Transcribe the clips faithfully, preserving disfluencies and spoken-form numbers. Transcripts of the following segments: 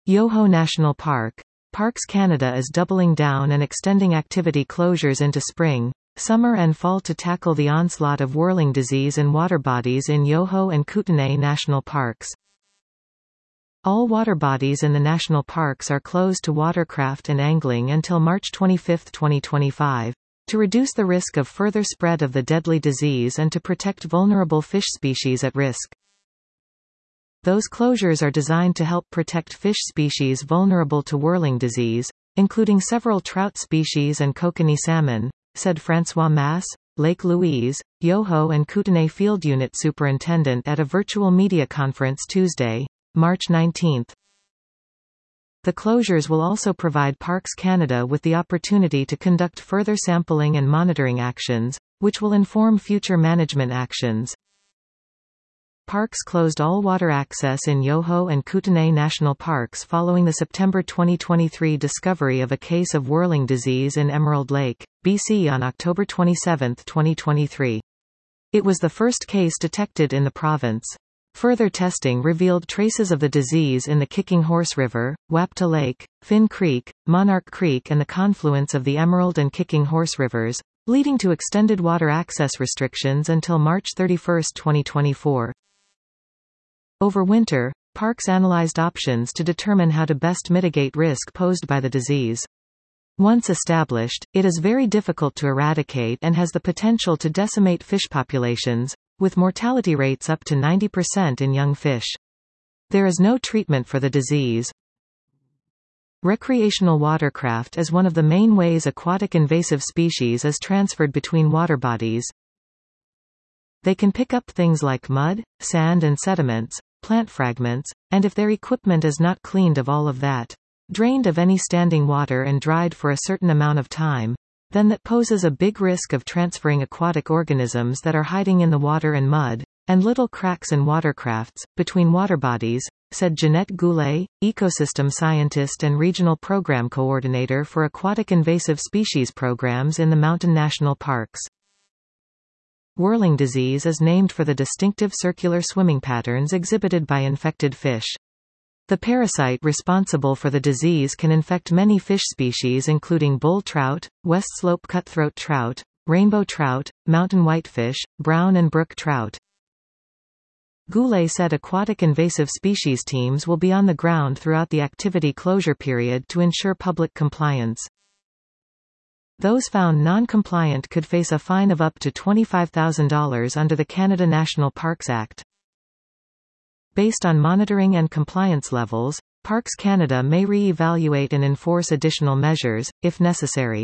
Yoho National Park. Parks Canada is doubling down and extending activity closures into spring, summer and fall to tackle the onslaught of whirling disease in water bodies in Yoho and Kootenay National Parks. All water bodies in the national parks are closed to watercraft and angling until March twenty-fifth, twenty twenty-five, to reduce the risk of further spread of the deadly disease and to protect vulnerable fish species at risk. Those closures are designed to help protect fish species vulnerable to whirling disease, including several trout species and kokanee salmon, said François Masse, Lake Louise, Yoho and Kootenay Field Unit Superintendent at a virtual media conference Tuesday, March nineteenth. The closures will also provide Parks Canada with the opportunity to conduct further sampling and monitoring actions, which will inform future management actions. Parks closed all water access in Yoho and Kootenay National Parks following the September twenty twenty-three discovery of a case of whirling disease in Emerald Lake, B C on October twenty-seventh, twenty twenty-three. It was the first case detected in the province. Further testing revealed traces of the disease in the Kicking Horse River, Wapta Lake, Finn Creek, Monarch Creek and the confluence of the Emerald and Kicking Horse Rivers, leading to extended water access restrictions until March thirty-first, twenty twenty-four. Over winter, Parks analyzed options to determine how to best mitigate risk posed by the disease. Once established, it is very difficult to eradicate and has the potential to decimate fish populations, with mortality rates up to ninety percent in young fish. There is no treatment for the disease. Recreational watercraft is one of the main ways aquatic invasive species is transferred between water bodies. They can pick up things like mud, sand and sediments, plant fragments, and if their equipment is not cleaned of all of that, drained of any standing water and dried for a certain amount of time, then that poses a big risk of transferring aquatic organisms that are hiding in the water and mud, and little cracks in watercrafts, between water bodies, said Jeanette Goulet, ecosystem scientist and regional program coordinator for aquatic invasive species programs in the Mountain National Parks. Whirling disease is named for the distinctive circular swimming patterns exhibited by infected fish. The parasite responsible for the disease can infect many fish species including bull trout, west slope cutthroat trout, rainbow trout, mountain whitefish, brown and brook trout. Goulet said aquatic invasive species teams will be on the ground throughout the activity closure period to ensure public compliance. Those found non-compliant could face a fine of up to twenty-five thousand dollars under the Canada National Parks Act. Based on monitoring and compliance levels, Parks Canada may re-evaluate and enforce additional measures, if necessary.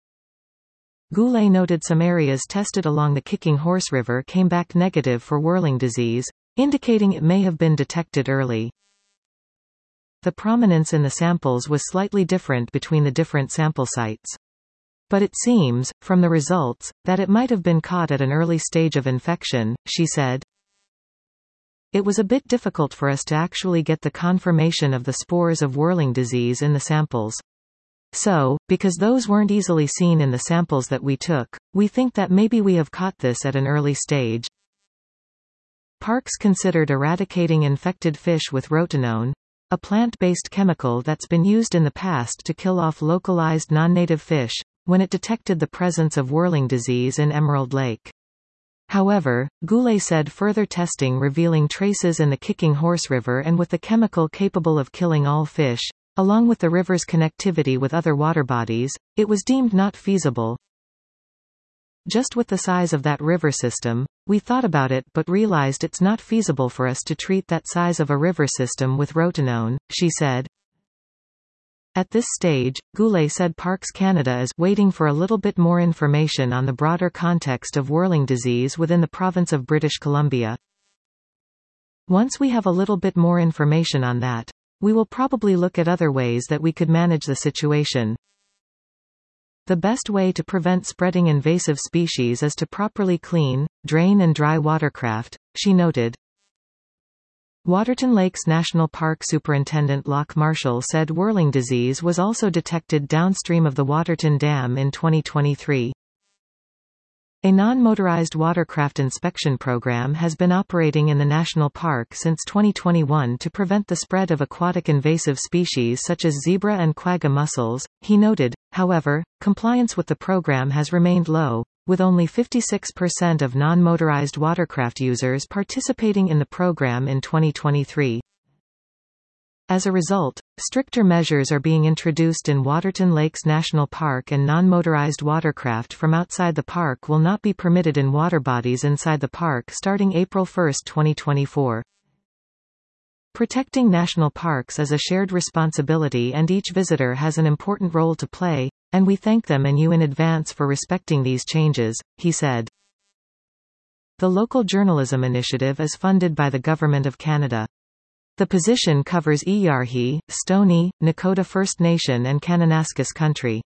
Goulet noted some areas tested along the Kicking Horse River came back negative for whirling disease, indicating it may have been detected early. The prominence in the samples was slightly different between the different sample sites. But it seems, from the results, that it might have been caught at an early stage of infection, she said. It was a bit difficult for us to actually get the confirmation of the spores of whirling disease in the samples. So, because those weren't easily seen in the samples that we took, we think that maybe we have caught this at an early stage. Parks considered eradicating infected fish with rotenone, a plant-based chemical that's been used in the past to kill off localized non-native fish, when it detected the presence of whirling disease in Emerald Lake. However, Goulet said further testing revealing traces in the Kicking Horse River and with the chemical capable of killing all fish, along with the river's connectivity with other water bodies, it was deemed not feasible. Just with the size of that river system, we thought about it but realized it's not feasible for us to treat that size of a river system with rotenone, she said. At this stage, Goulet said Parks Canada is waiting for a little bit more information on the broader context of whirling disease within the province of British Columbia. Once we have a little bit more information on that, we will probably look at other ways that we could manage the situation. The best way to prevent spreading invasive species is to properly clean, drain and dry watercraft, she noted. Waterton Lakes National Park Superintendent Locke Marshall said whirling disease was also detected downstream of the Waterton Dam in twenty twenty-three. A non-motorized watercraft inspection program has been operating in the national park since twenty twenty-one to prevent the spread of aquatic invasive species such as zebra and quagga mussels, he noted. However, compliance with the program has remained low, with only fifty-six percent of non-motorized watercraft users participating in the program in twenty twenty-three. As a result, stricter measures are being introduced in Waterton Lakes National Park, and non-motorized watercraft from outside the park will not be permitted in water bodies inside the park starting April first, twenty twenty-four. Protecting national parks is a shared responsibility and each visitor has an important role to play, and we thank them and you in advance for respecting these changes, he said. The Local Journalism Initiative is funded by the Government of Canada. The position covers Iyarhi, Stoney, Nakota First Nation and Kananaskis country.